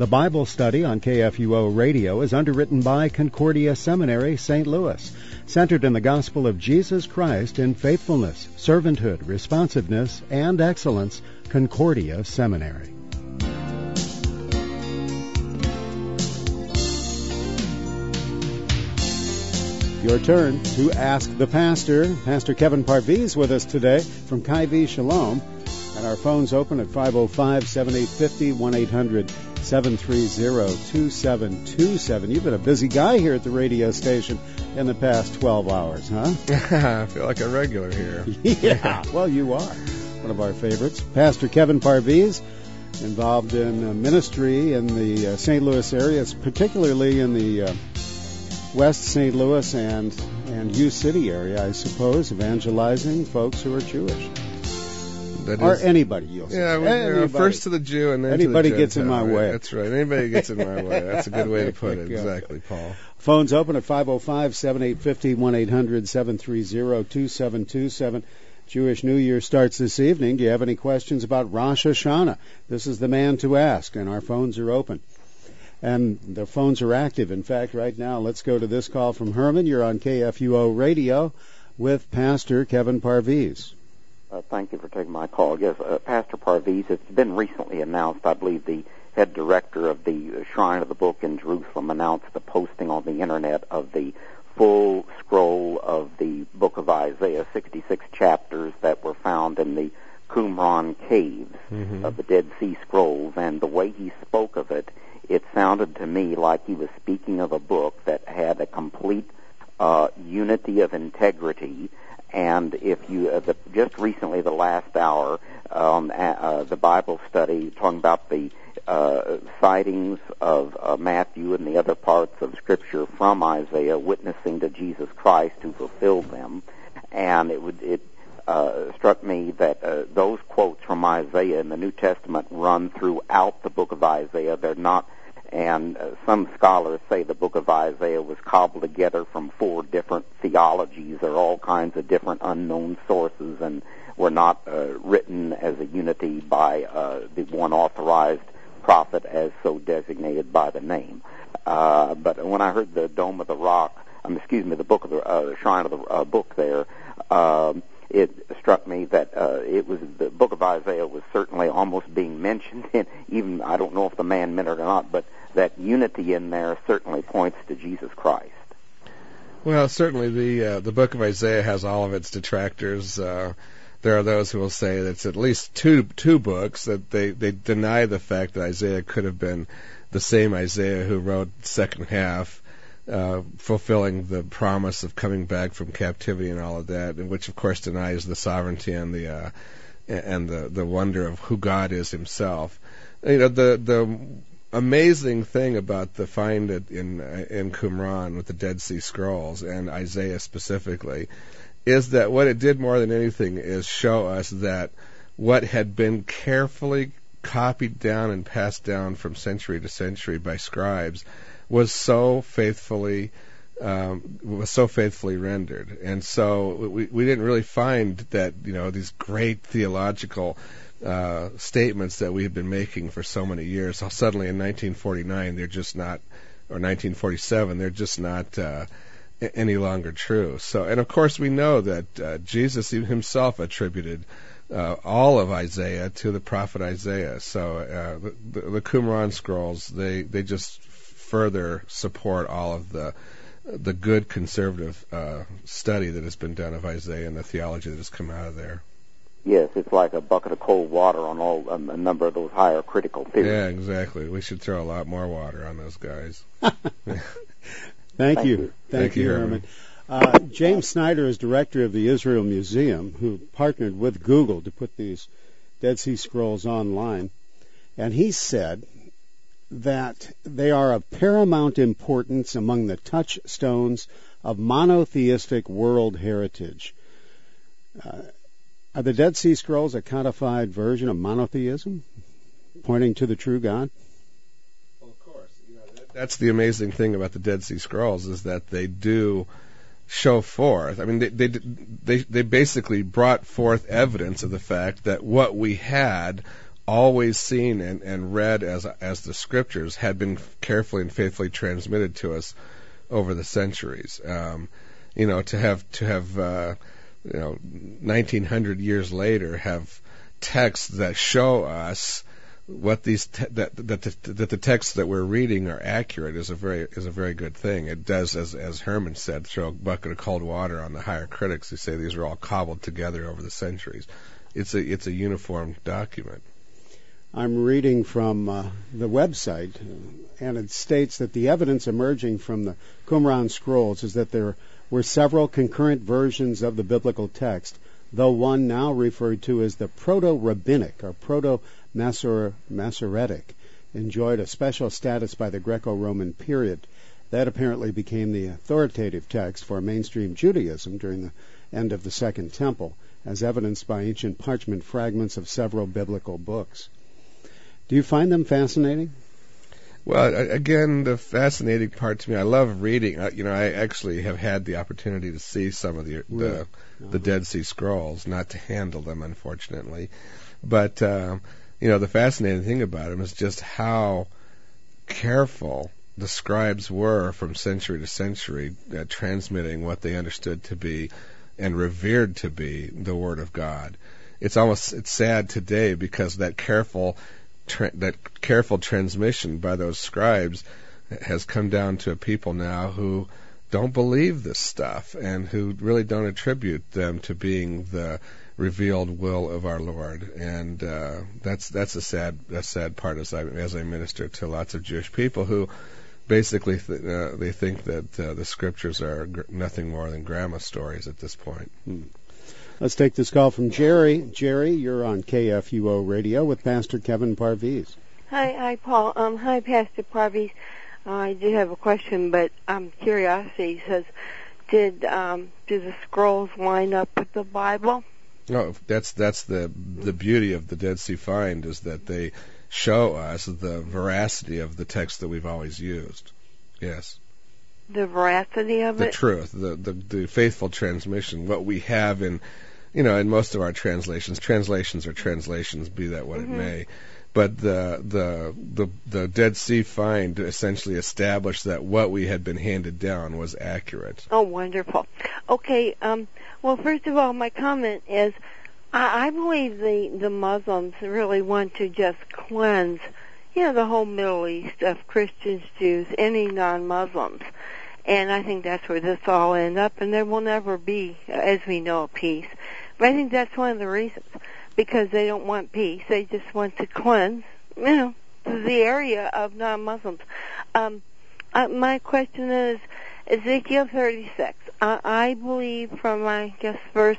The Bible study on KFUO Radio is underwritten by Concordia Seminary, St. Louis, centered in the gospel of Jesus Christ in faithfulness, servanthood, responsiveness, and excellence. Concordia Seminary. Your turn to Ask the Pastor. Pastor Kevin Parviz with us today from Kai-V Shalom. And our phone's open at 505-7850, 1-800-730-2727. You've been a busy guy here at the radio station in the past 12 hours, huh? I feel like a regular here. Yeah, well, you are. One of our favorites. Pastor Kevin Parviz, involved in ministry in the St. Louis area, particularly in the West St. Louis and U City area, I suppose, evangelizing folks who are Jewish. Or anybody, you'll say. Yeah, first to the Jew and then anybody to the gets in my way. That's right. Anybody gets in my way. That's a good way to put it. Exactly, Paul. Phone's open at 505-7850, 1-800-730-2727. Jewish New Year starts this evening. Do you have any questions about Rosh Hashanah? This is the man to ask, and our phones are open. And the phones are active. In fact, right now, let's go to this call from Herman. You're on KFUO Radio with Pastor Kevin Parviz. Thank you for taking my call. Yes, Pastor Parviz, it's been recently announced, I believe the head director of the Shrine of the Book in Jerusalem announced the posting on the Internet of the full scroll of the book of Isaiah, 66 chapters that were found in the Qumran caves of the Dead Sea Scrolls. And the way he spoke of it, it sounded to me like he was speaking of a book that had a complete unity of integrity. And if you, just recently, the last hour, the Bible study, talking about the sightings of Matthew and the other parts of Scripture from Isaiah, witnessing to Jesus Christ who fulfilled them. And it struck me that those quotes from Isaiah in the New Testament run throughout the book of Isaiah. They're not, and some scholars say the book of Isaiah was cobbled together from 4 different theologies or all kinds of different unknown sources, and were not written as a unity by the one authorized prophet as so designated by the name. But when I heard the Dome of the Rock, the book of the Shrine of the Book there, it struck me that it was the book of Isaiah was certainly almost being mentioned, and even I don't know if the man meant it or not, but that unity in there certainly points to Jesus Christ. Well, certainly the book of Isaiah has all of its detractors. There are those who will say that it's at least two books, that they deny the fact that Isaiah could have been the same Isaiah who wrote the second half, fulfilling the promise of coming back from captivity and all of that, and which of course denies the sovereignty and the wonder of who God is Himself. You know, the amazing thing about the find in Qumran with the Dead Sea Scrolls and Isaiah specifically is that what it did more than anything is show us that what had been carefully copied down and passed down from century to century by scribes was so faithfully rendered. And so we didn't really find that, you know, these great theological statements that we had been making for so many years. So suddenly in 1949 they're just not, or 1947 they're just not any longer true. So, and of course we know that Jesus himself attributed all of Isaiah to the prophet Isaiah. So the Qumran scrolls, they just further support all of the good conservative study that has been done of Isaiah and the theology that has come out of there. Yes, it's like a bucket of cold water on a number of those higher critical theories. Yeah, exactly. We should throw a lot more water on those guys. Thank you, Herman. James Snyder is director of the Israel Museum, who partnered with Google to put these Dead Sea Scrolls online. And he said that they are of paramount importance among the touchstones of monotheistic world heritage. Are the Dead Sea Scrolls a codified version of monotheism, pointing to the true God? Well, of course. You know, that's the amazing thing about the Dead Sea Scrolls, is that they do show forth. I mean, they basically brought forth evidence of the fact that what we had always seen and read as the scriptures had been carefully and faithfully transmitted to us over the centuries. To have 1900 years later have texts that show us what that the texts that we're reading are accurate is a very good thing. It does, as Herman said, throw a bucket of cold water on the higher critics who say these are all cobbled together over the centuries. It's a uniform document. I'm reading from the website, and it states that the evidence emerging from the Qumran scrolls is that there were several concurrent versions of the biblical text, though one now referred to as the Proto-Rabbinic or Proto-Masoretic enjoyed a special status by the Greco-Roman period. That apparently became the authoritative text for mainstream Judaism during the end of the Second Temple, as evidenced by ancient parchment fragments of several biblical books. Do you find them fascinating? Well, again, the fascinating part to me, I love reading. I actually have had the opportunity to see some of the Dead Sea Scrolls, not to handle them, unfortunately. But, the fascinating thing about them is just how careful the scribes were from century to century at transmitting what they understood to be and revered to be the Word of God. It's sad today because that careful transmission by those scribes has come down to a people now who don't believe this stuff and who really don't attribute them to being the revealed will of our Lord. And that's a sad part as I minister to lots of Jewish people who basically they think that the scriptures are nothing more than grandma stories at this point. Let's take this call from Jerry. Jerry, you're on KFUO Radio with Pastor Kevin Parviz. Hi, Paul. Hi, Pastor Parviz. I do have a question, but curiosity says, do the scrolls line up with the Bible? No, that's the beauty of the Dead Sea Find, is that they show us the veracity of the text that we've always used. Yes. The veracity of it? The truth, the faithful transmission, what we have in most of our translations. Translations are translations, be that what it may. But the Dead Sea Find essentially established that what we had been handed down was accurate. Oh, wonderful. Okay, well, first of all, my comment is, I believe the Muslims really want to just cleanse, the whole Middle East of Christians, Jews, any non-Muslims. And I think that's where this all ends up, and there will never be, as we know, peace. But I think that's one of the reasons, because they don't want peace. They just want to cleanse, the area of non-Muslims. My question is, Ezekiel 36. I believe from, verse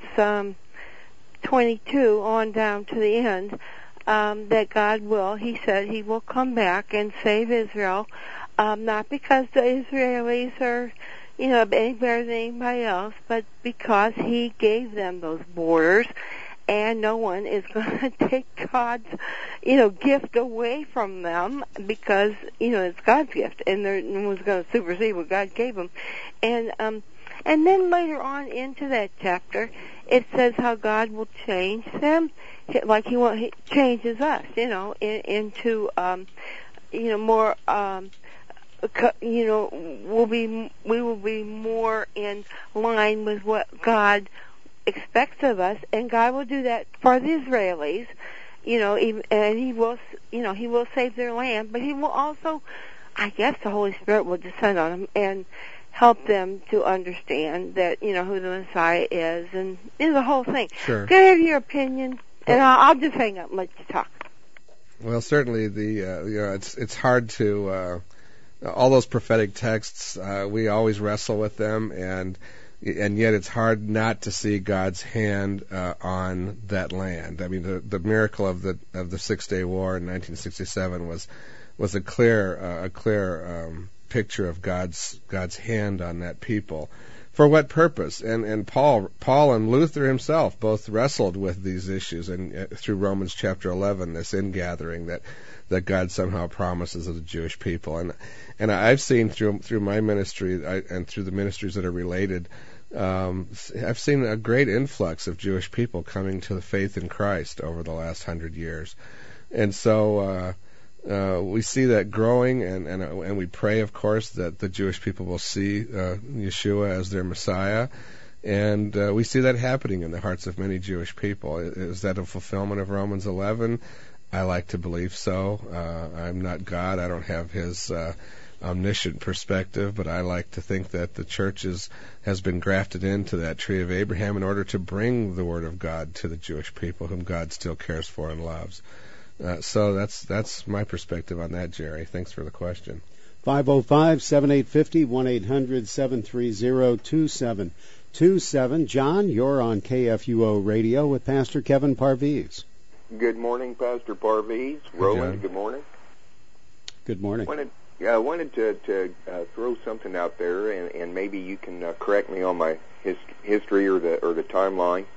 22 on down to the end, that God he said he will come back and save Israel, not because the Israelis are, any better than anybody else, but because he gave them those borders, and no one is going to take God's, gift away from them, because, it's God's gift, and no one's going to supersede what God gave them. And then later on into that chapter, it says how God will change them, like he changes us, into, more, we will be more in line with what God expects of us, and God will do that for the Israelis, and he will save their land, but he will also, I guess the Holy Spirit will descend on them and help them to understand that, who the Messiah is, and the whole thing. Sure. Can I have your opinion? And I'll just hang up and let you talk. Well, certainly it's hard to, all those prophetic texts, we always wrestle with them, and yet it's hard not to see God's hand on that land. I mean, the miracle of the 6-Day War in 1967 was a clear picture of God's hand on that people. For what purpose? And Paul and Luther himself both wrestled with these issues, and through Romans chapter 11, this ingathering that God somehow promises of the Jewish people. And I've seen through my ministry and through the ministries that are related, I've seen a great influx of Jewish people coming to the faith in Christ over the last 100 years. And so we see that growing, and we pray, of course, that the Jewish people will see Yeshua as their Messiah. And we see that happening in the hearts of many Jewish people. Is that a fulfillment of Romans 11? I like to believe so. I'm not God. I don't have his omniscient perspective, but I like to think that the church has been grafted into that tree of Abraham in order to bring the Word of God to the Jewish people whom God still cares for and loves. So that's my perspective on that, Jerry. Thanks for the question. 505-7850, 1-800-730-2727. John, you're on KFUO Radio with Pastor Kevin Parviz. Good morning, Pastor Parviz. Roland, good morning. Good morning. I wanted to throw something out there, and maybe you can correct me on my history or the timeline,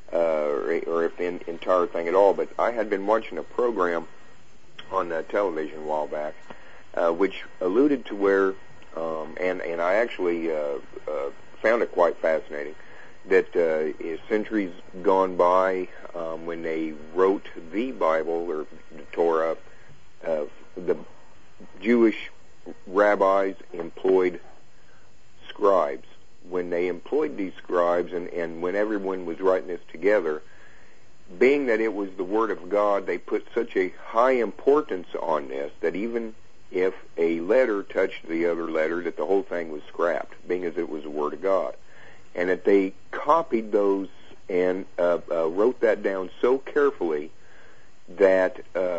or if the entire thing at all. But I had been watching a program on television a while back, which alluded to where, and I actually found it quite fascinating, that centuries gone by, when they wrote the Bible or the Torah, the Jewish rabbis employed scribes. When they employed these scribes, and when everyone was writing this together, being that it was the Word of God, they put such a high importance on this that even if a letter touched the other letter, that the whole thing was scrapped, being as it was the Word of God. And that they copied those and wrote that down so carefully that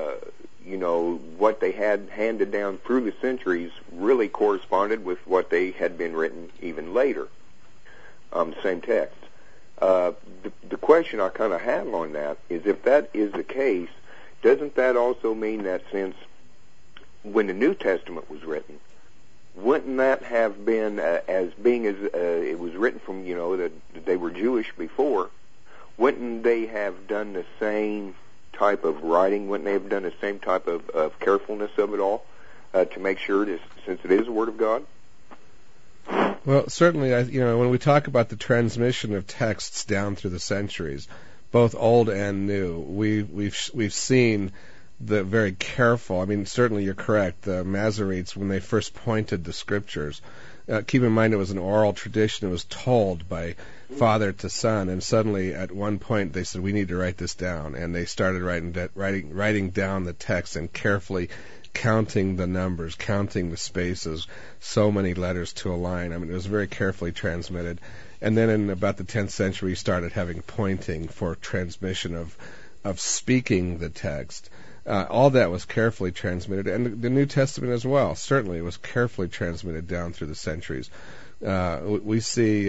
what they had handed down through the centuries really corresponded with what they had been written even later, same text. The question I kind of have on that is, if that is the case, doesn't that also mean that since when the New Testament was written, wouldn't that have been as it was written from, that they were Jewish before, wouldn't they have done the same type of writing? Wouldn't they have done the same type of carefulness of it all to make sure, since it is the Word of God? Well, certainly, when we talk about the transmission of texts down through the centuries, both old and new, we've seen the very careful. I mean, certainly you're correct. The Masoretes, when they first pointed the Scriptures, keep in mind it was an oral tradition. It was told by father to son, and suddenly at one point they said, we need to write this down, and they started writing down the text and carefully counting the numbers, counting the spaces, so many letters to a line. I mean, it was very carefully transmitted. And then in about the 10th century, we started having pointing for transmission of speaking the text. All that was carefully transmitted, and the New Testament as well. Certainly, it was carefully transmitted down through the centuries. We see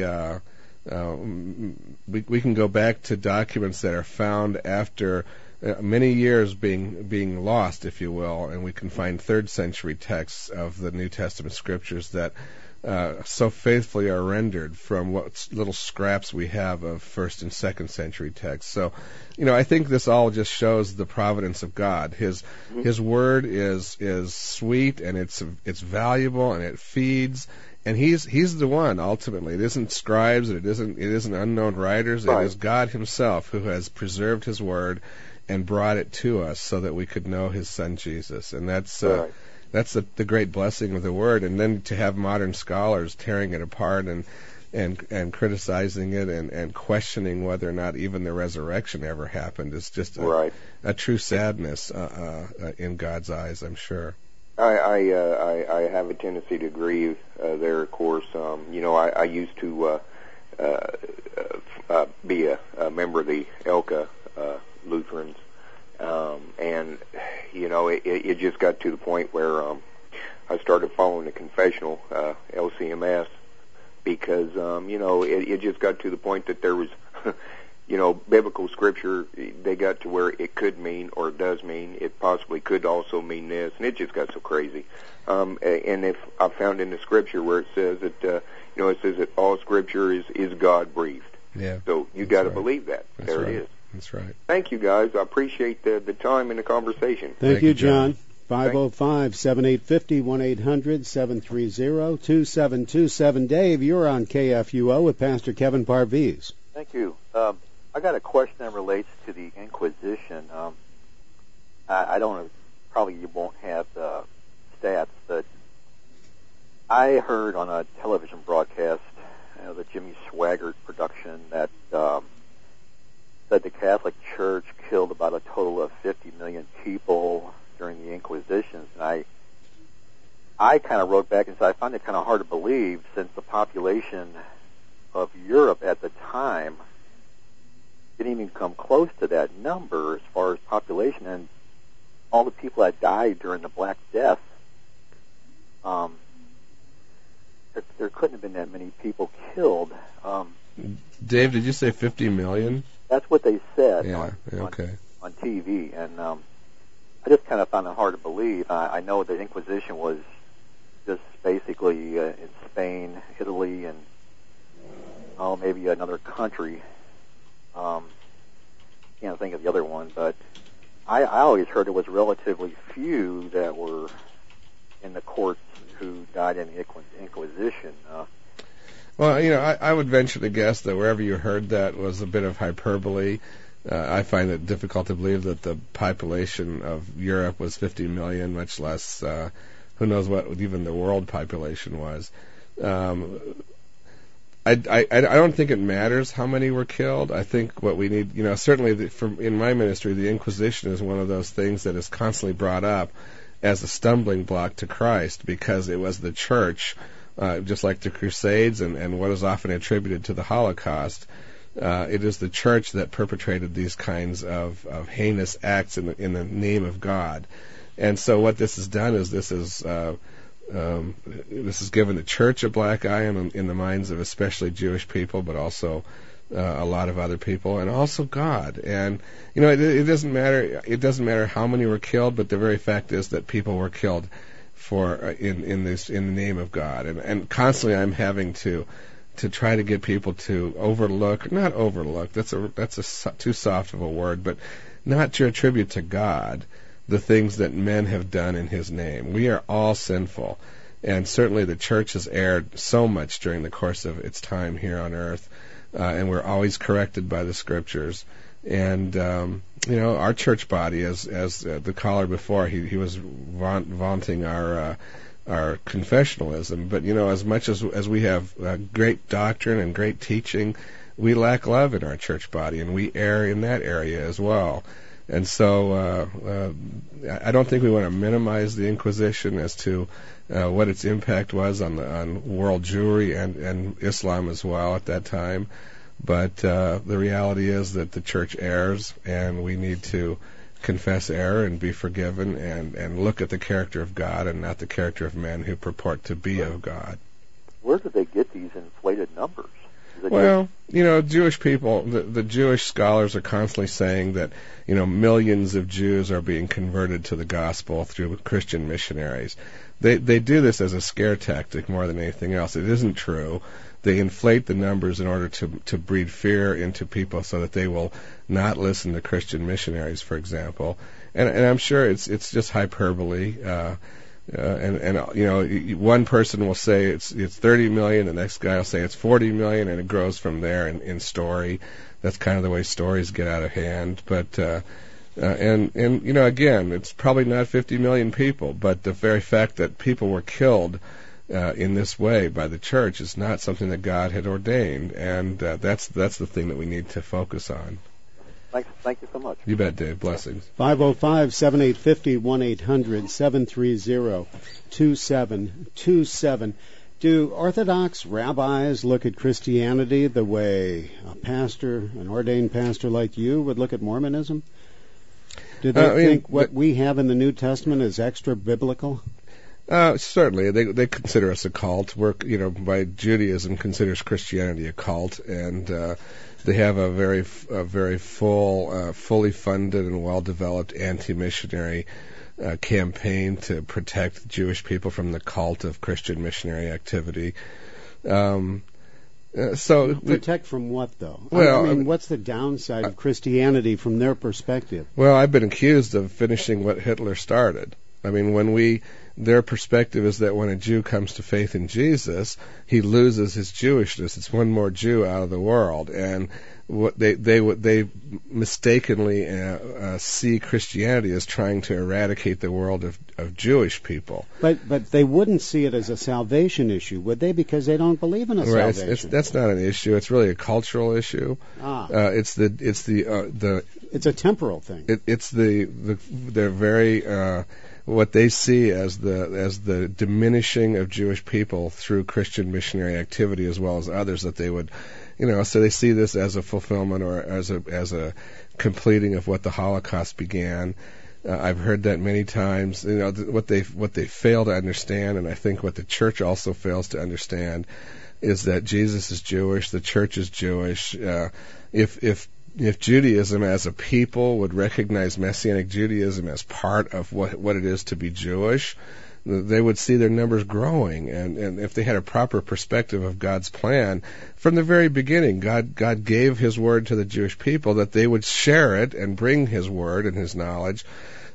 we can go back to documents that are found after many years being lost, if you will, and we can find 3rd century texts of the New Testament scriptures that so faithfully are rendered from what little scraps we have of 1st and 2nd century texts. So, I think this all just shows the providence of God. His word is sweet, and it's valuable, and it feeds, and he's the one ultimately. It isn't scribes, and it isn't unknown writers. Right. It is God Himself who has preserved His word and brought it to us so that we could know His Son Jesus, and that's. Right. That's the great blessing of the Word, and then to have modern scholars tearing it apart and criticizing it and questioning whether or not even the resurrection ever happened is just a true sadness in God's eyes, I'm sure. I have a tendency to agree there, of course. I used to be a member of the ELCA Lutherans. And it just got to the point where I started following the confessional LCMS because it just got to the point that there was biblical scripture. They got to where it could mean, or it does mean, it possibly could also mean this, and it just got so crazy. And if I found in the scripture where it says that it says that all scripture is God breathed. Yeah. So you got to believe that. That's there right. It is. That's right. Thank you, guys. I appreciate the time and the conversation. Thank you, John. 505-7850, 1-800-730-2727. Dave, you're on KFUO with Pastor Kevin Parviz. Thank you. I got a question that relates to the Inquisition. I don't know, probably you won't have the stats, but I heard on a television broadcast, the Jimmy Swaggart production, that said the Catholic Church killed about a total of 50 million people during the Inquisitions. And I kind of wrote back and said I find it kind of hard to believe, since the population of Europe at the time didn't even come close to that number as far as population, and all the people that died during the Black Death, there couldn't have been that many people killed. Dave, did you say 50 million? That's what they said on TV, and I just kind of found it hard to believe. I know the Inquisition was just basically in Spain, Italy, and maybe another country. Can't think of the other one, but I always heard it was relatively few that were in the courts who died in the Inquisition. Well, I would venture to guess that wherever you heard that was a bit of hyperbole. I find it difficult to believe that the population of Europe was 50 million, much less who knows what even the world population was. I don't think it matters how many were killed. I think what we need, certainly in my ministry, the Inquisition is one of those things that is constantly brought up as a stumbling block to Christ, because it was the church, just like the Crusades and what is often attributed to the Holocaust. It is the church that perpetrated these kinds of heinous acts in the name of God. And so what this has done is this has given the church a black eye in the minds of especially Jewish people, but also a lot of other people, and also God. And it doesn't matter. It doesn't matter how many were killed, but the very fact is that people were killed in the name of God. And constantly, I'm having to try to get people to not overlook. That's too soft of a word, but not to attribute to God the things that men have done in His name. We are all sinful, and certainly the church has erred so much during the course of its time here on earth, and we're always corrected by the Scriptures. And our church body, as the caller before, he was vaunting our confessionalism, but as much as we have great doctrine and great teaching, we lack love in our church body, and we err in that area as well. And so I don't think we want to minimize the Inquisition as to what its impact was on world Jewry and Islam as well at that time. But the reality is that the church errs, and we need to confess error and be forgiven and look at the character of God and not the character of men who purport to be of God. Where do they get these inflated numbers? Well, Jewish people, the Jewish scholars are constantly saying that, millions of Jews are being converted to the gospel through Christian missionaries. They do this as a scare tactic more than anything else. It isn't true. They inflate the numbers in order to breed fear into people so that they will not listen to Christian missionaries, for example. And I'm sure it's just hyperbole. One person will say it's 30 million, the next guy will say it's 40 million, and it grows from there in story. That's kind of the way stories get out of hand. But again, it's probably not 50 million people, but the very fact that people were killed in this way by the church is not something that God had ordained, and that's the thing that we need to focus on. Thank you so much. You bet, Dave. Blessings. 505-7850, 1-800-730-2727. Do Orthodox rabbis look at Christianity the way an ordained pastor like you, would look at Mormonism? Do they think what we have in the New Testament is extra biblical? Certainly, they consider us a cult. By Judaism considers Christianity a cult, and they have a very fully funded and well-developed anti-missionary campaign to protect Jewish people from the cult of Christian missionary activity. Protect from what, though? Well, what's the downside of Christianity from their perspective? Well, I've been accused of finishing what Hitler started. I mean, their perspective is that when a Jew comes to faith in Jesus, he loses his Jewishness. It's one more Jew out of the world, and what they mistakenly see Christianity as trying to eradicate the world of Jewish people. But they wouldn't see it as a salvation issue, would they? Because they don't believe in a salvation. That's not an issue. It's really a cultural issue. It's a temporal thing. It's they're very what they see as the diminishing of Jewish people through Christian missionary activity as well as others that they would. So they see this as a fulfillment or as a completing of what the Holocaust began. I've heard that many times. What they fail to understand, and I think what the church also fails to understand, is that Jesus is Jewish, the church is Jewish. If Judaism as a people would recognize Messianic Judaism as part of what it is to be Jewish, they would see their numbers growing, and if they had a proper perspective of God's plan from the very beginning, God gave His word to the Jewish people that they would share it and bring His word and His knowledge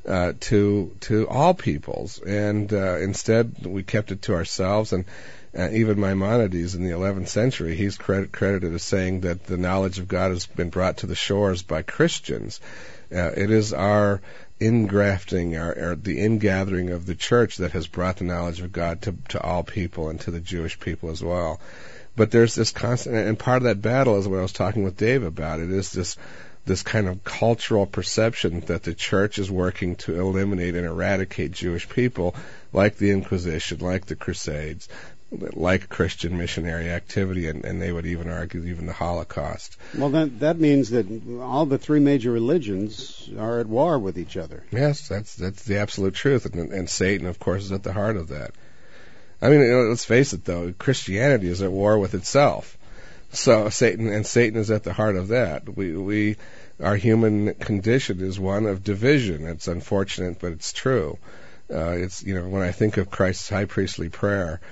to all peoples, and instead we kept it to ourselves. And even Maimonides in the 11th century, he's credited as saying that the knowledge of God has been brought to the shores by Christians. It is our ingrafting, the ingathering of the church that has brought the knowledge of God to all people and to the Jewish people as well. But there's this constant, and part of that battle is what I was talking with Dave about. It is this kind of cultural perception that the church is working to eliminate and eradicate Jewish people, like the Inquisition, like the Crusades, like Christian missionary activity, and they would even argue even the Holocaust. Well, that means that all the three major religions are at war with each other. Yes, that's the absolute truth, and Satan, of course, is at the heart of that. I mean, let's face it, though, Christianity is at war with itself. So Satan is at the heart of that. Our human condition is one of division. It's unfortunate, but it's true. When I think of Christ's high priestly prayer,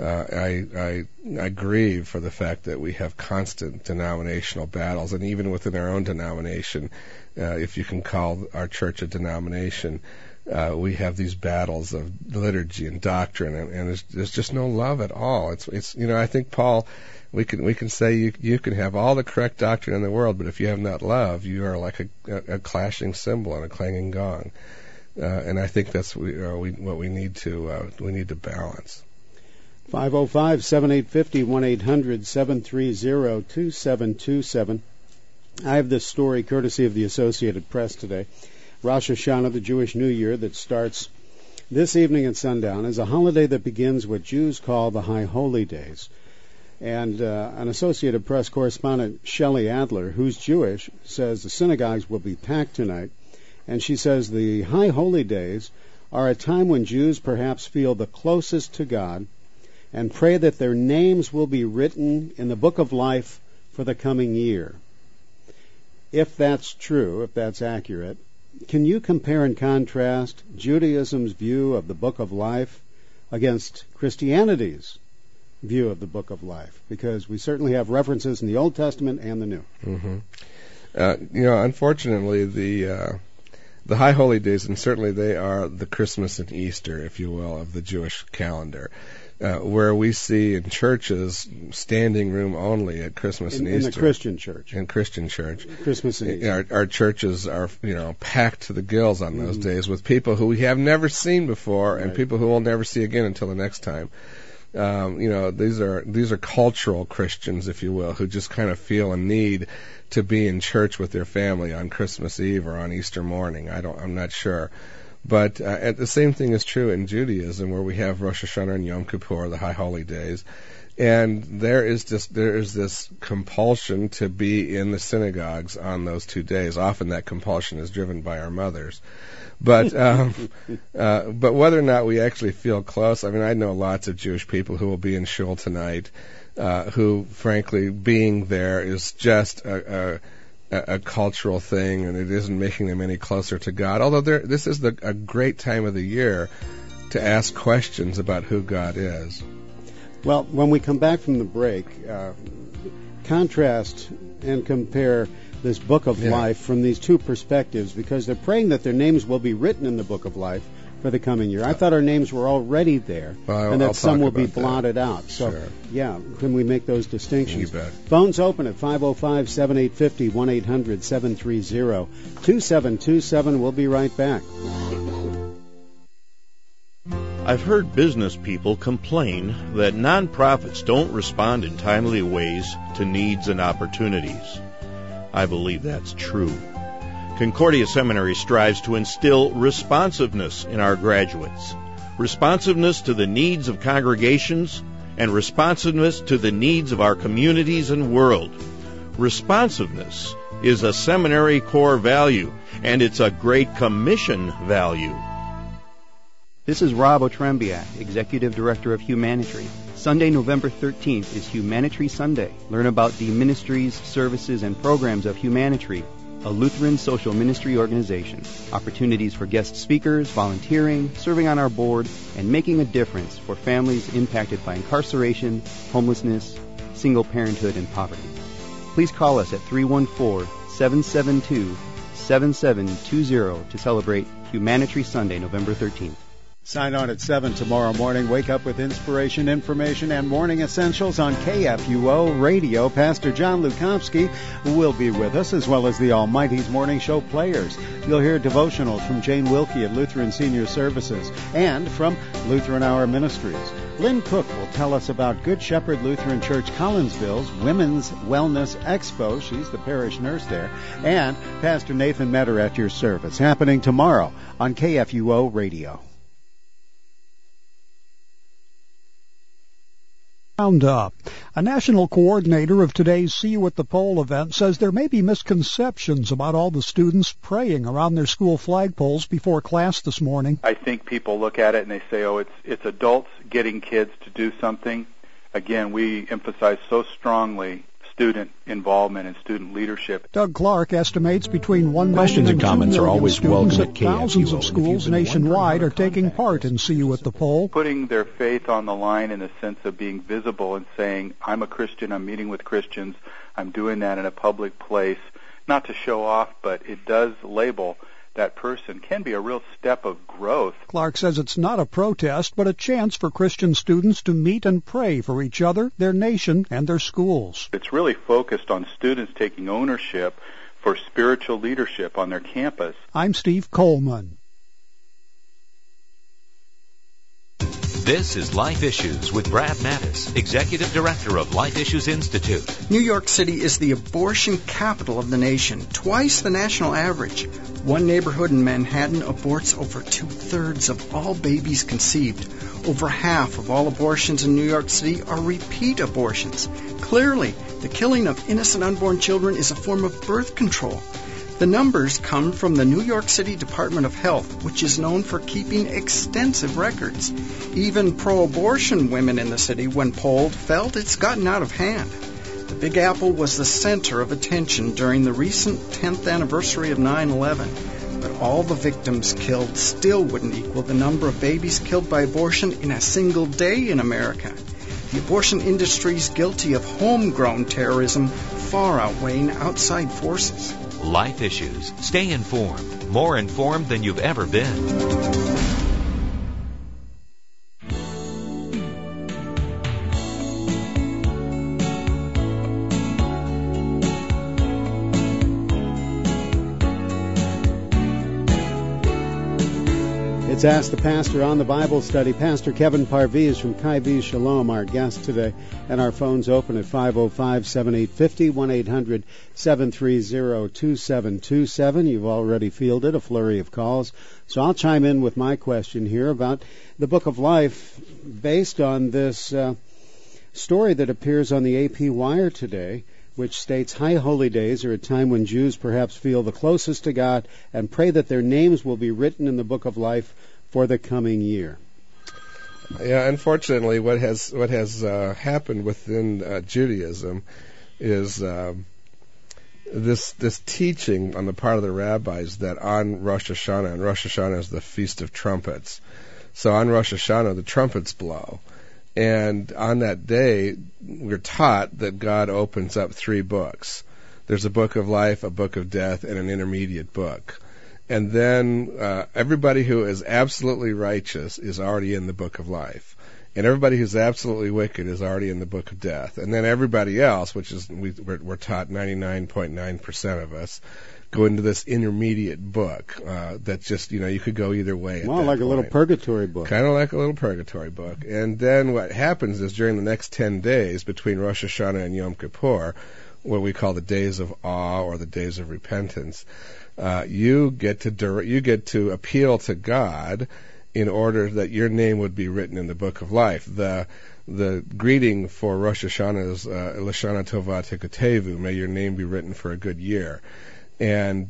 I grieve for the fact that we have constant denominational battles, and even within our own denomination, if you can call our church a denomination, we have these battles of liturgy and doctrine, and there's just no love at all. It's I think, Paul, we can say you can have all the correct doctrine in the world, but if you have not love, you are like a clashing cymbal and a clanging gong, and I think that's what we need to balance. 505-7850, 1-800-730-2727. I have this story courtesy of the Associated Press today. Rosh Hashanah, the Jewish New Year, that starts this evening at sundown, is a holiday that begins what Jews call the High Holy Days. And an Associated Press correspondent, Shelley Adler, who's Jewish, says the synagogues will be packed tonight. And she says the High Holy Days are a time when Jews perhaps feel the closest to God and pray that their names will be written in the book of life for the coming year. If that's true, if that's accurate, can you compare and contrast Judaism's view of the book of life against Christianity's view of the book of life? Because we certainly have references in the Old Testament and the New. Mm-hmm. Unfortunately, the High Holy Days, and certainly they are the Christmas and Easter, if you will, of the Jewish calendar. Where we see in churches standing room only at Christmas and Easter. In the Christian church. In Christian church. Christmas and Easter. Our churches are, packed to the gills on those days with people who we have never seen before and people who we'll never see again until the next time. These are cultural Christians, if you will, who just kind of feel a need to be in church with their family on Christmas Eve or on Easter morning. I'm not sure. But the same thing is true in Judaism, where we have Rosh Hashanah and Yom Kippur, the High Holy Days, and there is this compulsion to be in the synagogues on those 2 days. Often that compulsion is driven by our mothers, but whether or not we actually feel close, I mean, I know lots of Jewish people who will be in shul tonight, who, frankly, being there is just a cultural thing, and it isn't making them any closer to God. Although this is a great time of the year to ask questions about who God is. Well, when we come back from the break, contrast and compare this book of life from these two perspectives, because they're praying that their names will be written in the book of life for the coming year. I thought our names were already there, and that some will be blotted out. So, sure. Yeah, can we make those distinctions? You bet. Phones open at 505-7850, 1-800-730-2727. We'll be right back. I've heard business people complain that nonprofits don't respond in timely ways to needs and opportunities. I believe that's true. Concordia Seminary strives to instill responsiveness in our graduates, responsiveness to the needs of congregations, and responsiveness to the needs of our communities and world. Responsiveness is a seminary core value, and it's a Great Commission value. This is Rob Otrembiak, Executive Director of Humanitry. Sunday, November 13th is Humanitry Sunday. Learn about the ministries, services, and programs of Humanitry, a Lutheran social ministry organization. Opportunities for guest speakers, volunteering, serving on our board, and making a difference for families impacted by incarceration, homelessness, single parenthood, and poverty. Please call us at 314-772-7720 to celebrate Humanitry Sunday, November 13th. Sign on at 7 tomorrow morning. Wake up with inspiration, information, and morning essentials on KFUO Radio. Pastor John Lukowski will be with us, as well as the Almighty's Morning Show players. You'll hear devotionals from Jane Wilkie at Lutheran Senior Services and from Lutheran Hour Ministries. Lynn Cook will tell us about Good Shepherd Lutheran Church Collinsville's Women's Wellness Expo. She's the parish nurse there. And Pastor Nathan Metter at your service, happening tomorrow on KFUO Radio. Roundup. A national coordinator of today's See You at the Pole event says there may be misconceptions about all the students praying around their school flagpoles before class this morning. I think people look at it and they say, oh, it's adults getting kids to do something. Again, we emphasize so strongly student involvement and student leadership. Doug Clark estimates between 1 Questions million and comments and 2 are million always students welcome at at KFUO. thousands of schools nationwide are taking part in See You at the Pole. Putting their faith on the line in the sense of being visible and saying, I'm a Christian, I'm meeting with Christians, I'm doing that in a public place, not to show off, but it does label that person, can be a real step of growth. Clark says it's not a protest, but a chance for Christian students to meet and pray for each other, their nation, and their schools. It's really focused on students taking ownership for spiritual leadership on their campus. I'm Steve Coleman. This is Life Issues with Brad Mattis, Executive Director of Life Issues Institute. New York City is the abortion capital of the nation, twice the national average. One neighborhood in Manhattan aborts over 2/3 of all babies conceived. Over half of all abortions in New York City are repeat abortions. Clearly, the killing of innocent unborn children is a form of birth control. The numbers come from the New York City Department of Health, which is known for keeping extensive records. Even pro-abortion women in the city, when polled, felt it's gotten out of hand. The Big Apple was the center of attention during the recent 10th anniversary of 9/11. But all the victims killed still wouldn't equal the number of babies killed by abortion in a single day in America. The abortion industry's guilty of homegrown terrorism far outweighing outside forces. Life Issues. Stay informed. More informed than you've ever been. It's Ask the Pastor on the Bible Study. Pastor Kevin Parviz from Kai V Shalom, our guest today. And our phone's open at 505-7850, 1-800-730-2727. You've already fielded a flurry of calls. So I'll chime in with my question here about the Book of Life based on this story that appears on the AP Wire today, which states High Holy Days are a time when Jews perhaps feel the closest to God and pray that their names will be written in the Book of Life for the coming year. Yeah, unfortunately, what has happened within Judaism is this teaching on the part of the rabbis that on Rosh Hashanah, and Rosh Hashanah is the Feast of Trumpets, so on Rosh Hashanah the trumpets blow. And on that day, we're taught that God opens up 3 books. There's a book of life, a book of death, and an intermediate book. and then everybody who is absolutely righteous is already in the book of life. And everybody who's absolutely wicked is already in the book of death. And then everybody else, which is we're taught 99.9% of us, go into this intermediate book that just, you could go either way. Well, like a little purgatory book. Kind of like a little purgatory book. And then what happens is during the next 10 days between Rosh Hashanah and Yom Kippur, what we call the days of awe or the days of repentance, you get to appeal to God in order that your name would be written in the book of life. The greeting for Rosh Hashanah is Lashana Tova Tekutevu, may your name be written for a good year. And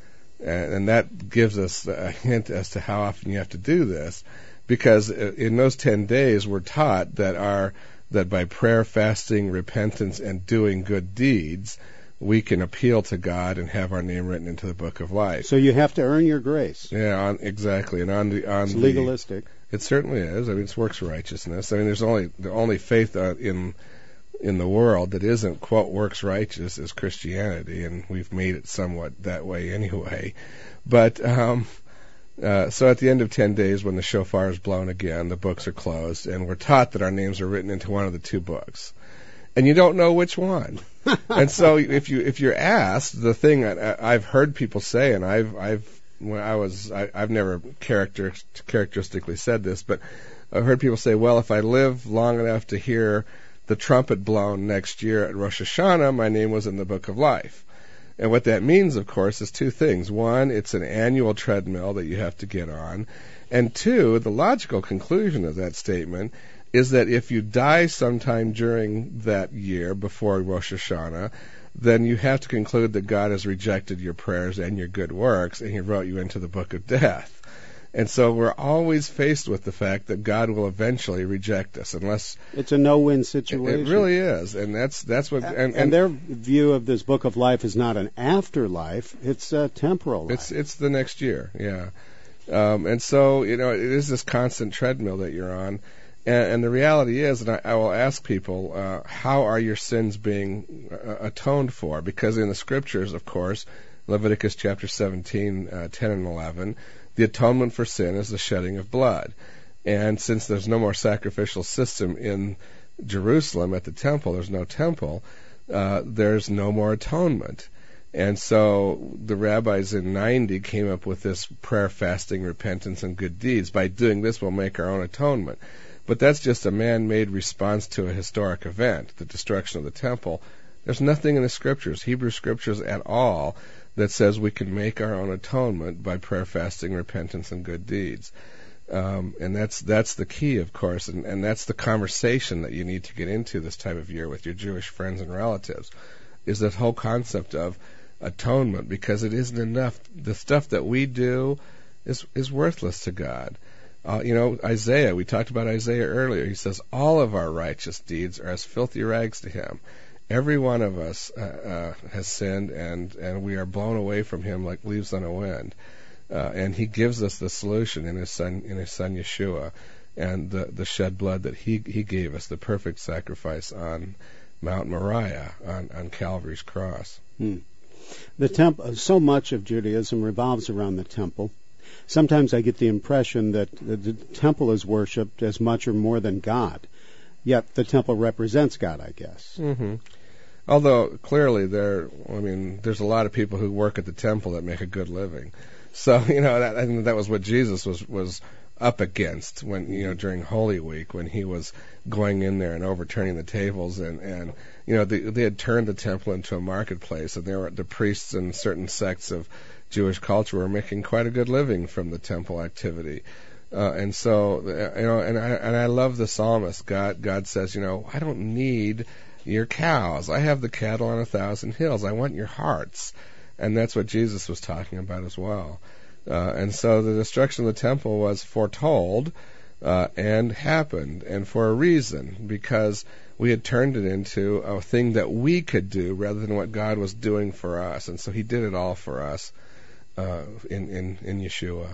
that gives us a hint as to how often you have to do this, because in those 10 days we're taught that by prayer, fasting, repentance, and doing good deeds, we can appeal to God and have our name written into the book of life. So you have to earn your grace. Yeah, exactly. And it's legalistic. It certainly is. I mean, it's works righteousness. I mean, there's the only faith in the world that isn't, quote, works righteous is Christianity, and we've made it somewhat that way anyway. But so at the end of 10 days, when the shofar is blown again, the books are closed, and we're taught that our names are written into one of the two books. And you don't know which one. And so if you're asked, the thing that I've heard people say, and I've never characteristically said this, but I've heard people say, well, if I live long enough to hear the trumpet blown next year at Rosh Hashanah, my name was in the book of life. And what that means, of course, is two things. One, it's an annual treadmill that you have to get on. And two, the logical conclusion of that statement is that if you die sometime during that year before Rosh Hashanah, then you have to conclude that God has rejected your prayers and your good works, and He wrote you into the book of death. And so we're always faced with the fact that God will eventually reject us, unless it's a no-win situation. It really is, and that's what. And their view of this book of life is not an afterlife; it's a temporal life. It's the next year, yeah. And so it is this constant treadmill that you're on. And the reality is, and I will ask people, how are your sins being atoned for? Because in the Scriptures, of course, Leviticus chapter 17, 10 and 11, the atonement for sin is the shedding of blood. And since there's no more sacrificial system in Jerusalem at the temple, there's no temple, there's no more atonement. And so the rabbis in 90 came up with this prayer, fasting, repentance, and good deeds. By doing this, we'll make our own atonement. But that's just a man-made response to a historic event, the destruction of the temple. There's nothing in the Scriptures, Hebrew Scriptures at all, that says we can make our own atonement by prayer, fasting, repentance, and good deeds. And that's the key, of course, and that's the conversation that you need to get into this time of year with your Jewish friends and relatives, is that whole concept of atonement, because it isn't enough. The stuff that we do is worthless to God. Isaiah, we talked about Isaiah earlier. He says, all of our righteous deeds are as filthy rags to Him. Every one of us has sinned, and we are blown away from Him like leaves on a wind. And He gives us the solution in His Son Yeshua, and the shed blood that He gave us, the perfect sacrifice on Mount Moriah, on Calvary's cross. The temple. So much of Judaism revolves around the temple. Sometimes I get the impression that the temple is worshipped as much or more than God. Yet the temple represents God, I guess. Mm-hmm. Although clearly there's a lot of people who work at the temple that make a good living. So I think that was what Jesus was up against when during Holy Week, when He was going in there and overturning the tables, and they had turned the temple into a marketplace, and there were the priests and certain sects of Jewish culture were making quite a good living from the temple activity. And so, and I love the psalmist. God says, I don't need your cows. I have the cattle on 1,000 hills. I want your hearts. And that's what Jesus was talking about as well. And so the destruction of the temple was foretold and happened, and for a reason, because we had turned it into a thing that we could do rather than what God was doing for us. And so He did it all for us in Yeshua.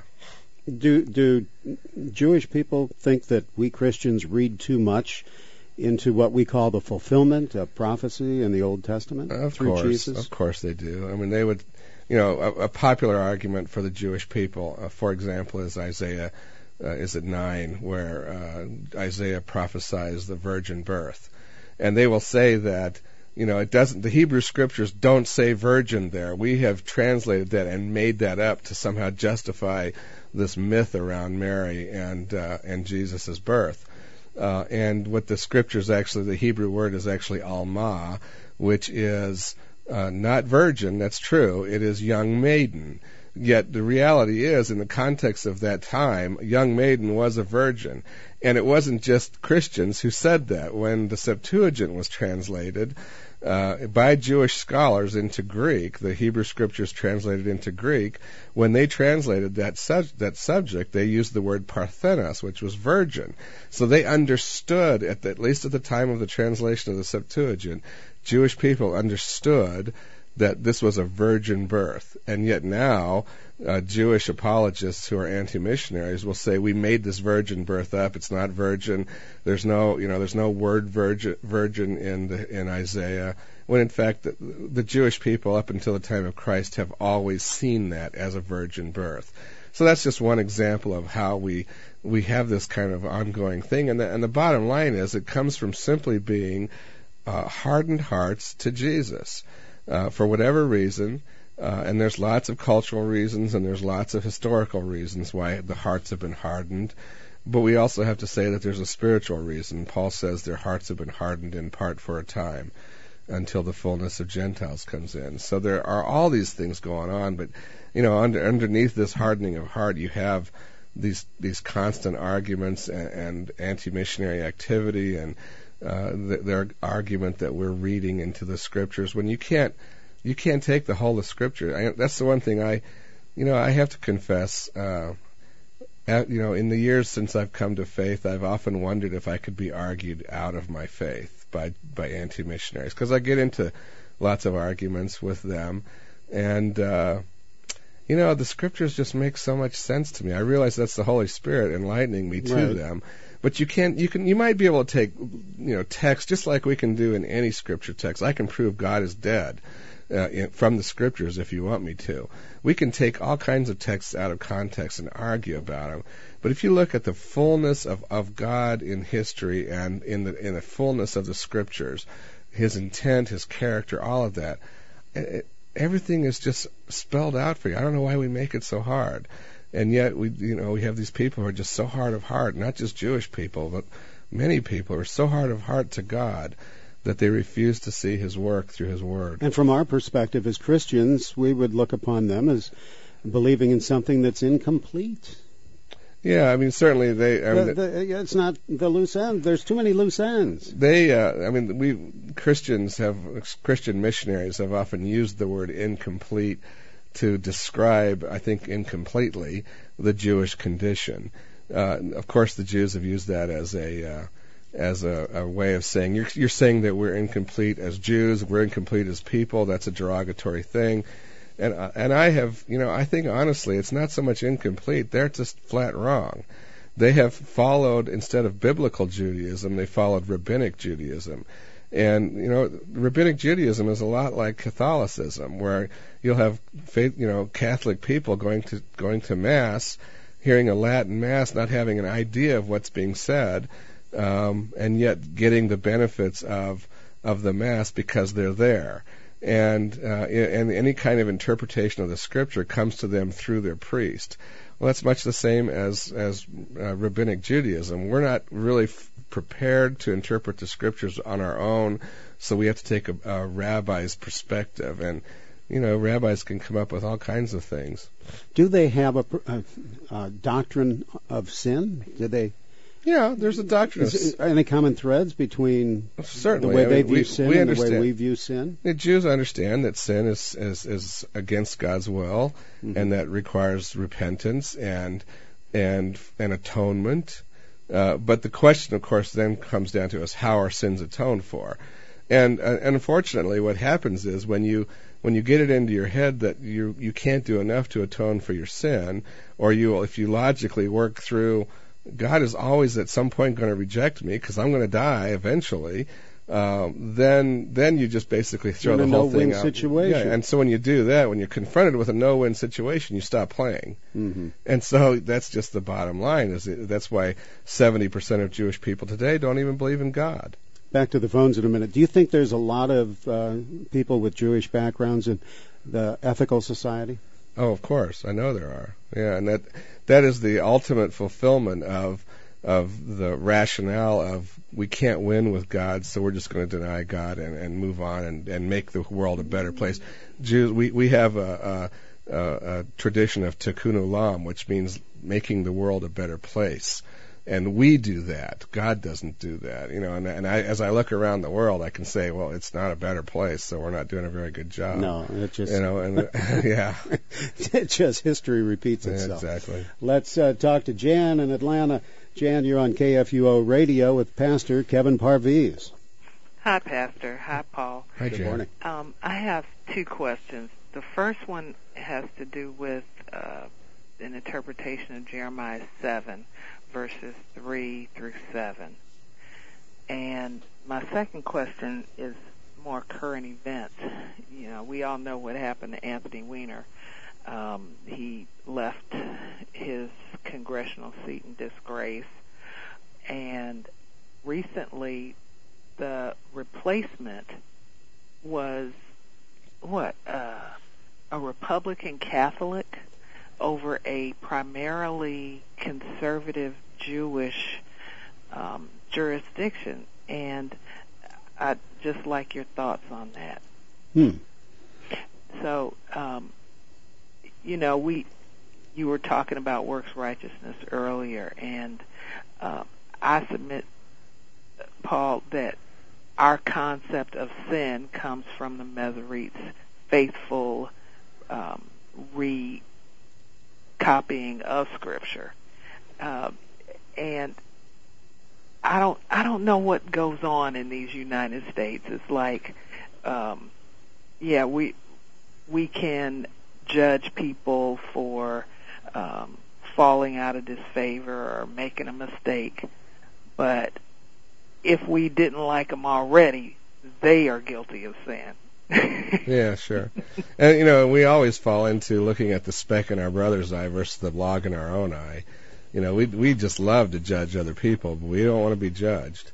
Do Jewish people think that we Christians read too much into what we call the fulfillment of prophecy in the Old Testament through Jesus? Of course they do. I mean, they would a popular argument for the Jewish people, for example, is Isaiah, is at 9, where Isaiah prophesies the virgin birth. And they will say that, it doesn't, the Hebrew scriptures don't say virgin there. We have translated that and made that up to somehow justify this myth around Mary and Jesus' birth. And what the scriptures actually, the Hebrew word is actually alma, which is not virgin, that's true, it is young maiden. Yet the reality is, in the context of that time, young maiden was a virgin. And it wasn't just Christians who said that. When the Septuagint was translated by Jewish scholars into Greek, the Hebrew scriptures translated into Greek, when they translated that subject, they used the word parthenos, which was virgin. So they understood, at least at the time of the translation of the Septuagint, Jewish people understood that this was a virgin birth. And yet now, Jewish apologists who are anti-missionaries will say, we made this virgin birth up, it's not virgin, there's no word virgin in Isaiah, when in fact the Jewish people up until the time of Christ have always seen that as a virgin birth. So that's just one example of how we have this kind of ongoing thing, and the bottom line is it comes from simply being hardened hearts to Jesus. For whatever reason, and there's lots of cultural reasons and there's lots of historical reasons why the hearts have been hardened, but we also have to say that there's a spiritual reason. Paul says their hearts have been hardened in part for a time until the fullness of Gentiles comes in. So there are all these things going on, but underneath this hardening of heart you have these constant arguments and anti-missionary activity and their argument that we're reading into the scriptures when you can't take the whole of Scripture. That's the one thing I have to confess. In the years since I've come to faith, I've often wondered if I could be argued out of my faith by anti-missionaries, because I get into lots of arguments with them, and the Scriptures just make so much sense to me. I realize that's the Holy Spirit enlightening me to them. But you might be able to take, text just like we can do in any scripture text. I can prove God is dead from the scriptures if you want me to. We can take all kinds of texts out of context and argue about them. But if you look at the fullness of God in history and in the fullness of the scriptures, His intent, His character, all of that, everything is just spelled out for you. I don't know why we make it so hard. And yet we have these people who are just so hard of heart, not just Jewish people, but many people are so hard of heart to God that they refuse to see His work through His Word. And from our perspective as Christians, we would look upon them as believing in something that's incomplete. Yeah, I mean, certainly it's not the loose end. There's too many loose ends. Christian missionaries have often used the word incomplete to describe, I think, incompletely the Jewish condition. Of course, the Jews have used that as a way of saying you're saying that we're incomplete as Jews, we're incomplete as people. That's a derogatory thing. And I think honestly, it's not so much incomplete. They're just flat wrong. They have followed, instead of biblical Judaism, they followed rabbinic Judaism. And, rabbinic Judaism is a lot like Catholicism, where you'll have Catholic people going to Mass, hearing a Latin Mass, not having an idea of what's being said, and yet getting the benefits of the Mass because they're there. And any kind of interpretation of the Scripture comes to them through their priest. Well, that's much the same as rabbinic Judaism. We're not really prepared to interpret the Scriptures on our own, so we have to take a rabbi's perspective. And rabbis can come up with all kinds of things. Do they have a doctrine of sin? Do they? Yeah, there's a doctrine. Any common threads between the way they view sin and the way we view sin? The Jews understand that sin is against God's will, and that requires repentance and atonement. But the question, of course, then comes down to is how are sins atoned for? And unfortunately, what happens is when you get it into your head that you can't do enough to atone for your sin, or if you logically work through, God is always at some point going to reject me because I'm going to die eventually. then you just basically throw the whole thing out. Situation. Yeah, and so when you do that, when you're confronted with a no-win situation, you stop playing. Mm-hmm. And so that's just the bottom line. That's why 70% of Jewish people today don't even believe in God. Back to the phones in a minute. Do you think there's a lot of people with Jewish backgrounds in the Ethical Society? Oh, of course. I know there are. Yeah, and that is the ultimate fulfillment of the rationale of we can't win with God, so we're just going to deny God and move on and make the world a better place. Jews, we have a tradition of tikkun olam, which means making the world a better place. And we do that. God doesn't do that, And as I look around the world, I can say, well, it's not a better place, so we're not doing a very good job. No, it just yeah, it just history repeats itself. Exactly. Let's talk to Jan in Atlanta. Jan, you're on KFUO Radio with Pastor Kevin Parviz. Hi, Pastor. Hi, Paul. Hi, Jan. Good morning. I have two questions. The first one has to do with an interpretation of Jeremiah 7. Verses 3 through 7. And my second question is more current events. We all know what happened to Anthony Weiner. He left his congressional seat in disgrace. And recently, the replacement was, a Republican Catholic over a primarily conservative Jewish jurisdiction, and I'd just like your thoughts on that. So, you were talking about works righteousness earlier, and I submit, Paul, that our concept of sin comes from the Masoretes' faithful copying of Scripture, and I don't know what goes on in these United States. It's like, we can judge people for falling out of disfavor or making a mistake, but if we didn't like them already, they are guilty of sin. Yeah, sure. And, we always fall into looking at the speck in our brother's eye versus the log in our own eye. We just love to judge other people, but we don't want to be judged.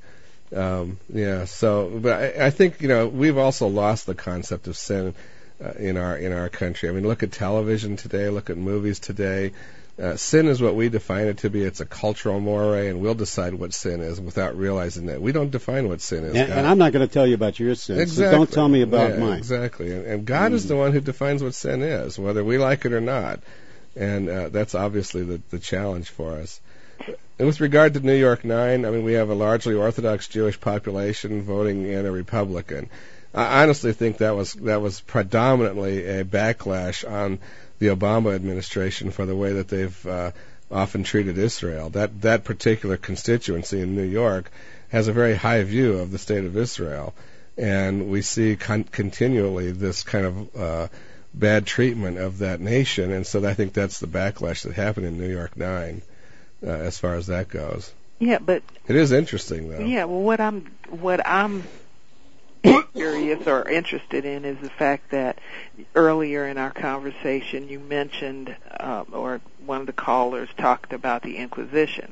But I think, we've also lost the concept of sin in our country. I mean, look at television today, look at movies today. Sin is what we define it to be. It's a cultural moray, and we'll decide what sin is without realizing that. We don't define what sin is. And I'm not going to tell you about your sins, exactly. So don't tell me about mine. Exactly. And God is the one who defines what sin is, whether we like it or not. And that's obviously the challenge for us. And with regard to New York 9, I mean, we have a largely Orthodox Jewish population voting in a Republican. I honestly think that was predominantly a backlash on the Obama administration for the way that they've often treated Israel. That particular constituency in New York has a very high view of the state of Israel, and we see continually this kind of bad treatment of that nation, and so I think that's the backlash that happened in New York 9 as far as that goes. Yeah, but it is interesting, though. Yeah, well, what I'm curious or interested in is the fact that earlier in our conversation you mentioned, or one of the callers talked about the Inquisition.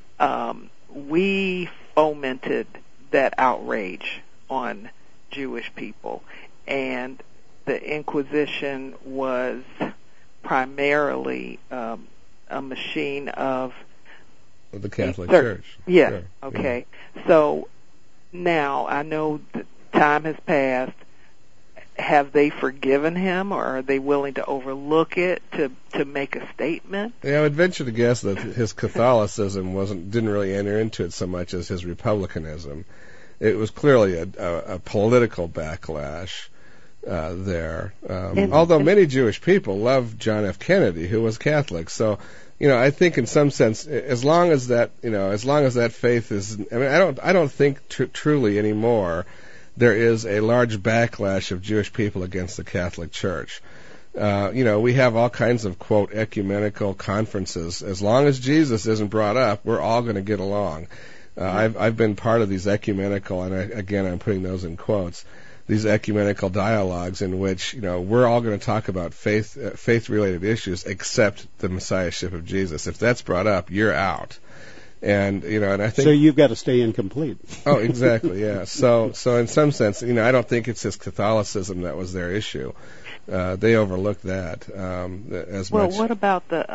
We fomented that outrage on Jewish people, and the Inquisition was primarily a machine of the Catholic Church. Yeah. Sure. Okay. Yeah. So now I know that time has passed. Have they forgiven him, or are they willing to overlook it to make a statement? Yeah, I would venture to guess that his Catholicism didn't really enter into it so much as his republicanism. It was clearly a political backlash there. Although many Jewish people love John F. Kennedy, who was Catholic. So, I think in some sense, as long as that faith is, I don't think truly anymore there is a large backlash of Jewish people against the Catholic Church. We have all kinds of, quote, ecumenical conferences. As long as Jesus isn't brought up, we're all going to get along. I've been part of these ecumenical, and again I'm putting those in quotes, these ecumenical dialogues in which we're all going to talk about faith-related issues except the Messiahship of Jesus. If that's brought up, you're out. And and I think so. You've got to stay incomplete. Oh, exactly. Yeah. So in some sense, I don't think it's just Catholicism that was their issue. They overlooked that as much. Well, what about the?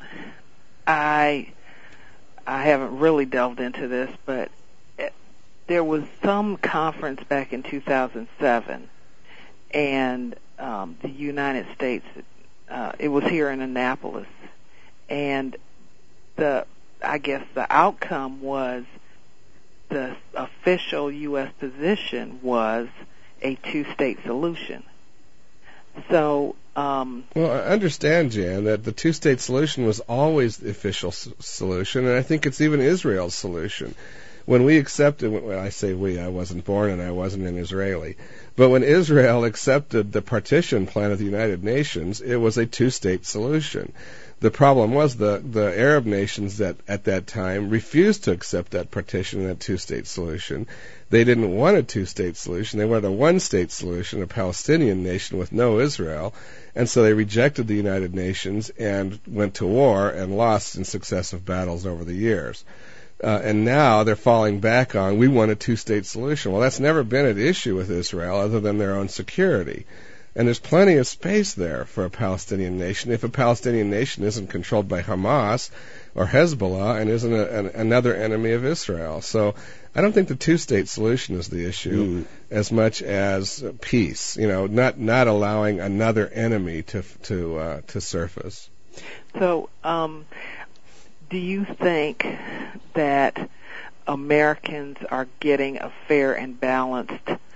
I haven't really delved into this, but there was some conference back in 2007, and the United States. It was here in Annapolis, and I guess the outcome was the official U.S. position was a two-state solution. So, well, I understand, Jan, that the two-state solution was always the official solution, and I think it's even Israel's solution. When we accepted, when I say we, I wasn't born and I wasn't an Israeli, but when Israel accepted the partition plan of the United Nations, it was a two-state solution. The problem was the Arab nations that at that time refused to accept that partition and that two-state solution. They didn't want a two-state solution. They wanted a one-state solution, a Palestinian nation with no Israel. And so they rejected the United Nations and went to war and lost in successive battles over the years. And now they're falling back on, we want a two-state solution. Well, that's never been an issue with Israel other than their own security. And there's plenty of space there for a Palestinian nation if a Palestinian nation isn't controlled by Hamas or Hezbollah and isn't another enemy of Israel. So I don't think the two-state solution is the issue as much as peace. Not allowing another enemy to surface. So, do you think that Americans are getting a fair and balanced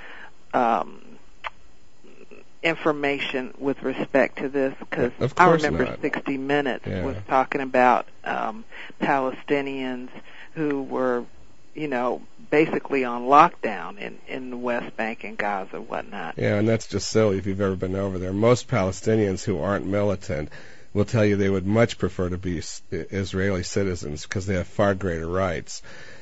information with respect to this? Because I remember 60 Minutes was talking about Palestinians who were, basically on lockdown in the West Bank and Gaza and whatnot. Yeah, and that's just silly if you've ever been over there. Most Palestinians who aren't militant will tell you they would much prefer to be Israeli citizens because they have far greater rights.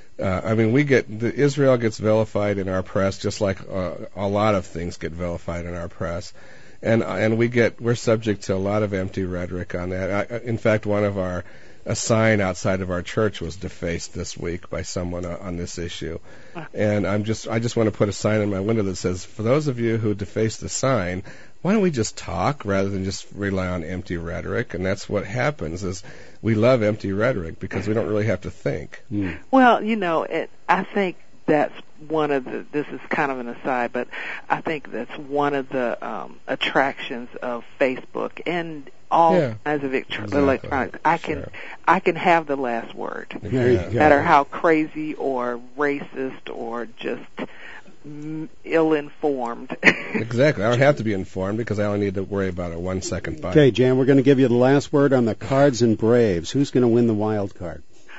Israel gets vilified in our press just like a lot of things get vilified in our press, and we're subject to a lot of empty rhetoric on that. In fact, a sign outside of our church was defaced this week by someone on this issue, and I just want to put a sign in my window that says, for those of you who defaced the sign, why don't we just talk rather than just rely on empty rhetoric? And that's what happens is we love empty rhetoric because we don't really have to think. Well, I think that's one of the, this is kind of an aside, but I think that's one of the attractions of Facebook and all kinds of electronics. I can have the last word, no matter how crazy or racist or just ill-informed. Exactly. I don't have to be informed because I only need to worry about a 1-second bite. Okay, Jan, we're going to give you the last word on the Cards and Braves. Who's going to win the wild card?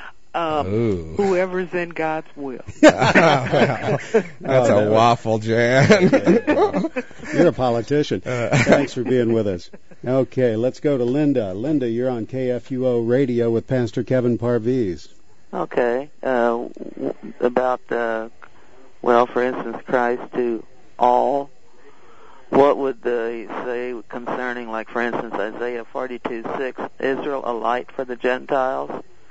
Whoever's in God's will. That's a waffle, Jan. You're a politician. Thanks for being with us. Okay, let's go to Linda. Linda, you're on KFUO Radio with Pastor Kevin Parviz. Okay. About for instance, Christ to all, what would they say concerning, like, for instance, Isaiah 42:6, Israel a light for the Gentiles?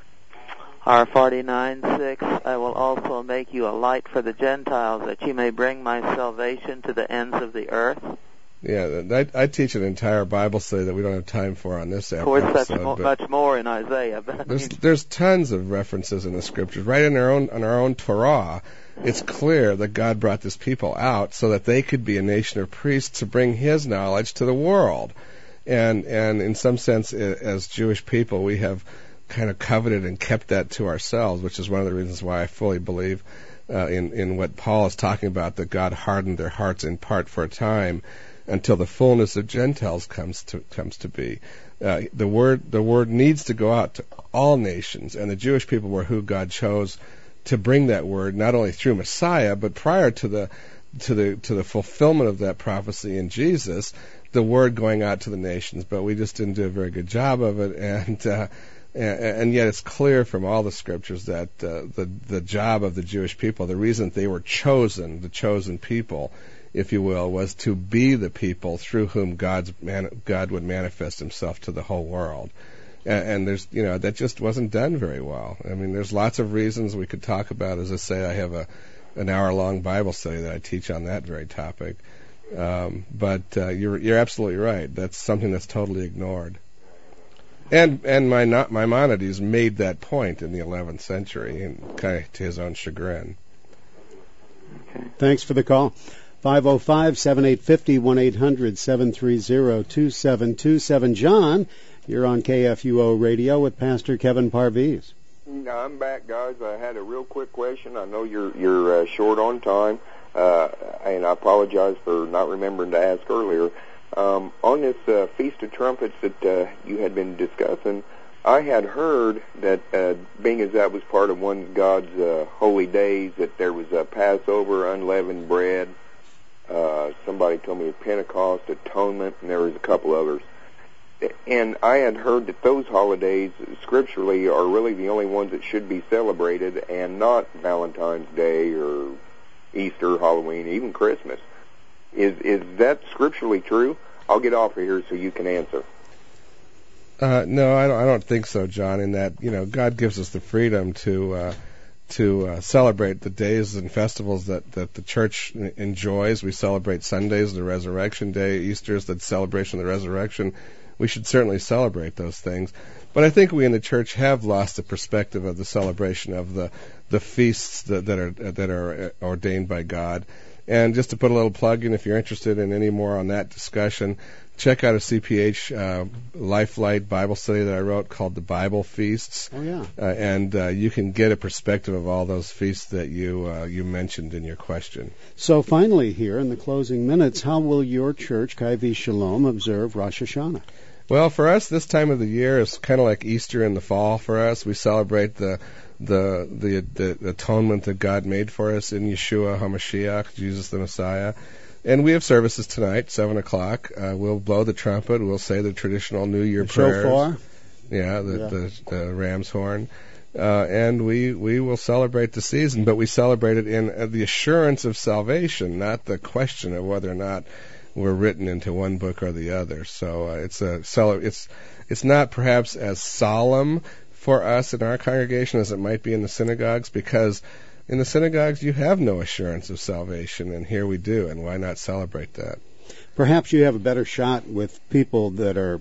Or 49:6, I will also make you a light for the Gentiles, that you may bring my salvation to the ends of the earth. Yeah, I teach an entire Bible study that we don't have time for on this episode. Of course, much more in Isaiah. But there's tons of references in the Scriptures. Right in our own Torah, it's clear that God brought this people out so that they could be a nation of priests to bring His knowledge to the world. And in some sense, as Jewish people, we have kind of coveted and kept that to ourselves, which is one of the reasons why I fully believe in what Paul is talking about, that God hardened their hearts in part for a time until the fullness of Gentiles comes to be. The word needs to go out to all nations, and the Jewish people were who God chose to bring that word, not only through Messiah, but prior to the fulfillment of that prophecy in Jesus, the word going out to the nations. But we just didn't do a very good job of it, and And yet it's clear from all the scriptures that the job of the Jewish people, the reason they were chosen, the chosen people, if you will, was to be the people through whom God would manifest himself to the whole world. And there's, that just wasn't done very well. I mean, there's lots of reasons we could talk about. As I say, I have an hour-long Bible study that I teach on that very topic. But you're absolutely right. That's something that's totally ignored. And Maimonides made that point in the 11th century, and kind of to his own chagrin. Okay. Thanks for the call. 505-7850, 1-800-730-2727. John, you're on KFUO Radio with Pastor Kevin Parviz. I'm back, guys. I had a real quick question. I know you're short on time, and I apologize for not remembering to ask earlier. On this Feast of Trumpets that you had been discussing, I had heard that being as that was part of one of God's holy days, that there was a Passover, unleavened bread. Somebody told me Pentecost, Atonement, and there was a couple others. And I had heard that those holidays, scripturally, are really the only ones that should be celebrated, and not Valentine's Day or Easter, Halloween, even Christmas. Is that scripturally true? I'll get off of here so you can answer. No, I don't think so, John. In that, God gives us the freedom to celebrate the days and festivals that the church enjoys. We celebrate Sundays, the Resurrection Day. Easter is the celebration of the resurrection. We should certainly celebrate those things. But I think we in the church have lost the perspective of the celebration of the feasts that are ordained by God. And just to put a little plug in, if you're interested in any more on that discussion, check out a CPH Lifelight Bible study that I wrote called The Bible Feasts. Oh, yeah. And you can get a perspective of all those feasts that you mentioned in your question. So finally here, in the closing minutes, how will your church, Kai-V Shalom, observe Rosh Hashanah? Well, for us, this time of the year is kind of like Easter in the fall for us. We celebrate the atonement that God made for us in Yeshua HaMashiach, Jesus the Messiah. And we have services tonight, 7 o'clock. We'll blow the trumpet. We'll say the traditional New Year prayers. Shofar? Yeah, the ram's horn. And we will celebrate the season, but we celebrate it in the assurance of salvation, not the question of whether or not we're written into one book or the other. So it's not perhaps as solemn for us in our congregation as it might be in the synagogues, because in the synagogues you have no assurance of salvation, and here we do, and why not celebrate that? Perhaps you have a better shot with people that are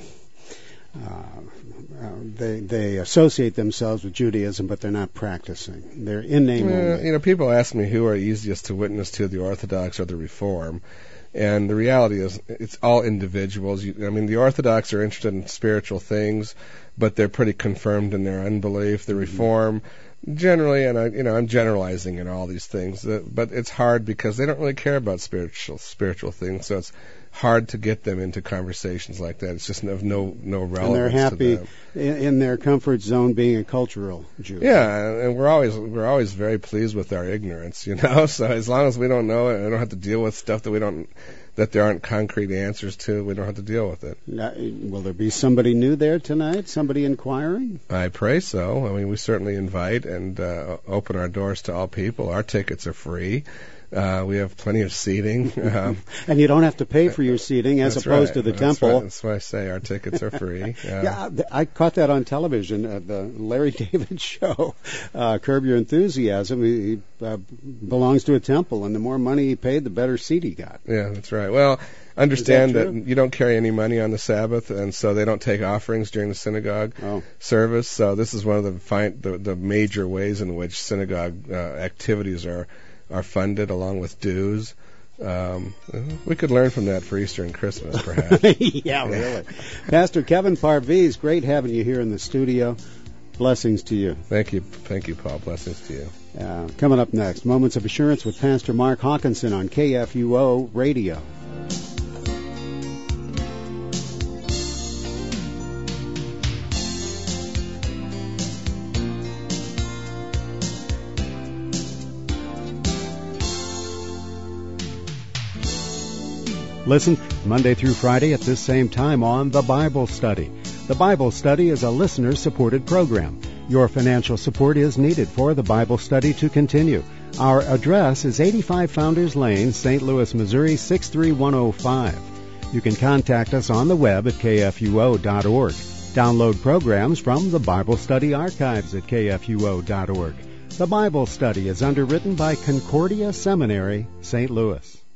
they associate themselves with Judaism, but they're not practicing. They're in name only. People ask me who are easiest to witness to, the Orthodox or the Reform. And the reality is, it's all individuals. The Orthodox are interested in spiritual things, but they're pretty confirmed in their unbelief. The Reform, generally, and I'm generalizing in all these things, but it's hard because they don't really care about spiritual things. So it's hard to get them into conversations like that. It's just of no relevance. And they're happy to them. In their comfort zone, being a cultural Jew. Yeah, and we're always very pleased with our ignorance, So as long as we don't know it, and don't have to deal with stuff that there aren't concrete answers to, we don't have to deal with it. Will there be somebody new there tonight? Somebody inquiring? I pray so. We certainly invite and open our doors to all people. Our tickets are free. We have plenty of seating. And you don't have to pay for your seating as opposed to the temple. That's why I say our tickets are free. Yeah, I caught that on television, the Larry David show, Curb Your Enthusiasm. He belongs to a temple, and the more money he paid, the better seat he got. Yeah, that's right. Well, understand that you don't carry any money on the Sabbath, and so they don't take offerings during the synagogue service. So this is one of the major ways in which synagogue activities are funded, along with dues. We could learn from that for Easter and Christmas, perhaps. Yeah, really. Pastor Kevin Parviz, great having you here in the studio. Blessings to you. Thank you, Paul. Blessings to you. Coming up next, Moments of Assurance with Pastor Mark Hawkinson on KFUO Radio. Listen Monday through Friday at this same time on The Bible Study. The Bible Study is a listener-supported program. Your financial support is needed for the Bible Study to continue. Our address is 85 Founders Lane, St. Louis, Missouri 63105. You can contact us on the web at kfuo.org. Download programs from the Bible Study archives at kfuo.org. The Bible Study is underwritten by Concordia Seminary, St. Louis.